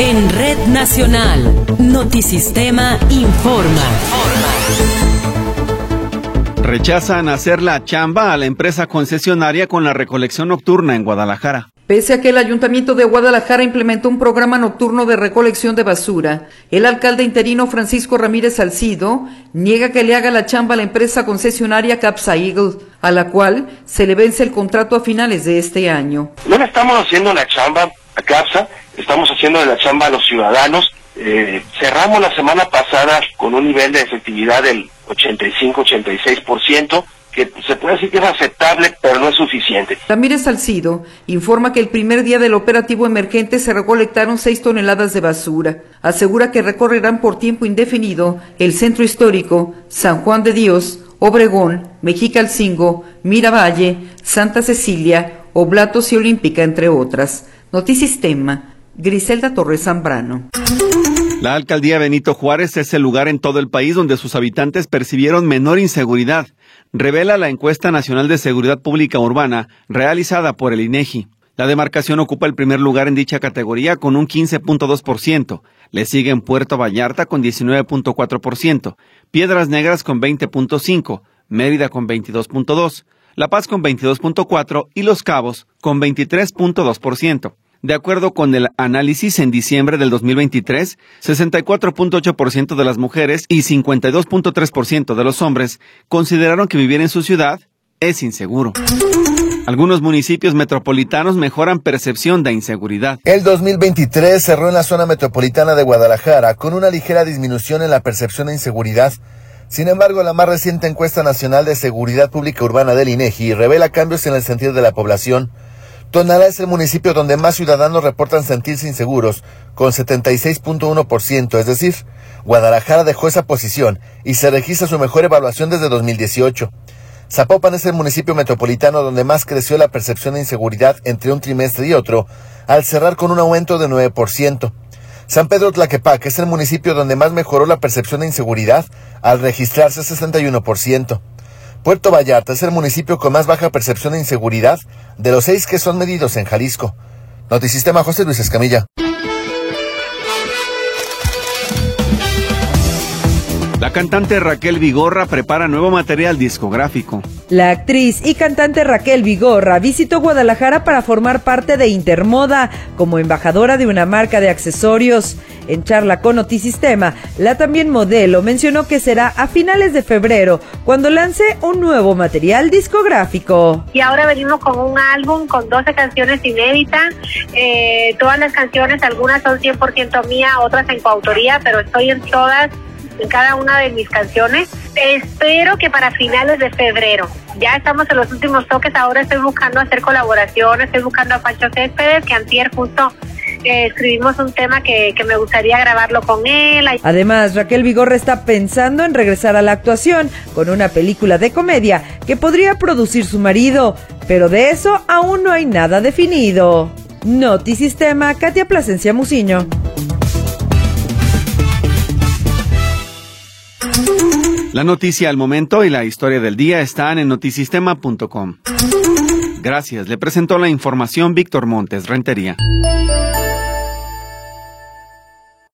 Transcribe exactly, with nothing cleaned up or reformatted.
En Red Nacional, Notisistema informa. Rechazan hacer la chamba a la empresa concesionaria con la recolección nocturna en Guadalajara. Pese a que el Ayuntamiento de Guadalajara implementó un programa nocturno de recolección de basura, el alcalde interino Francisco Ramírez Salcido niega que le haga la chamba a la empresa concesionaria Capsa Eagle, a la cual se le vence el contrato a finales de este año. No le estamos haciendo la chamba a Capsa, estamos haciendo la chamba a los ciudadanos. Eh, cerramos la semana pasada con un nivel de efectividad del ochenta y cinco a ochenta y seis por ciento, que se puede decir que es aceptable, pero no es suficiente. Ramírez Salcido informa que el primer día del operativo emergente se recolectaron seis toneladas de basura. Asegura que recorrerán por tiempo indefinido el centro histórico, San Juan de Dios, Obregón, Mexicalcingo, Miravalle, Santa Cecilia, Oblatos y Olímpica, entre otras. Notisistema, Griselda Torres Zambrano. La alcaldía Benito Juárez es el lugar en todo el país donde sus habitantes percibieron menor inseguridad, revela la encuesta nacional de seguridad pública urbana realizada por el INEGI. La demarcación ocupa el primer lugar en dicha categoría con un quince punto dos por ciento. Le siguen Puerto Vallarta con diecinueve punto cuatro por ciento, Piedras Negras con veinte punto cinco por ciento, Mérida con veintidós punto dos por ciento, La Paz con veintidós punto cuatro por ciento y Los Cabos con veintitrés punto dos por ciento. De acuerdo con el análisis en diciembre del dos mil veintitrés, sesenta y cuatro punto ocho por ciento de las mujeres y cincuenta y dos punto tres por ciento de los hombres consideraron que vivir en su ciudad es inseguro. Algunos municipios metropolitanos mejoran percepción de inseguridad. El dos mil veintitrés cerró en la zona metropolitana de Guadalajara con una ligera disminución en la percepción de inseguridad. Sin embargo, la más reciente encuesta nacional de seguridad pública urbana del INEGI revela cambios en el sentir de la población. Tonalá es el municipio donde más ciudadanos reportan sentirse inseguros, con setenta y seis punto uno por ciento, es decir, Guadalajara dejó esa posición y se registra su mejor evaluación desde dos mil dieciocho. Zapopan es el municipio metropolitano donde más creció la percepción de inseguridad entre un trimestre y otro, al cerrar con un aumento de nueve por ciento. San Pedro Tlaquepaque es el municipio donde más mejoró la percepción de inseguridad, al registrarse sesenta y uno por ciento. Puerto Vallarta es el municipio con más baja percepción de inseguridad de los seis que son medidos en Jalisco. Notisistema, José Luis Escamilla. La cantante Raquel Vigorra prepara nuevo material discográfico. La actriz y cantante Raquel Vigorra visitó Guadalajara para formar parte de Intermoda como embajadora de una marca de accesorios. En charla con Notisistema, la también modelo mencionó que será a finales de febrero cuando lance un nuevo material discográfico. Y ahora venimos con un álbum con doce canciones inéditas. Eh, todas las canciones, algunas son cien por ciento mías, otras en coautoría, pero estoy en todas, en cada una de mis canciones. Espero que para finales de febrero. Ya estamos en los últimos toques, ahora estoy buscando hacer colaboraciones, estoy buscando a Pancho Céspedes, que antier justo eh, escribimos un tema que, que me gustaría grabarlo con él. Además, Raquel Vigorra está pensando en regresar a la actuación con una película de comedia que podría producir su marido, pero de eso aún no hay nada definido. Notisistema, Katia Plasencia Muciño. La noticia al momento y la historia del día están en notisistema punto com. Gracias, le presentó la información Víctor Montes Rentería.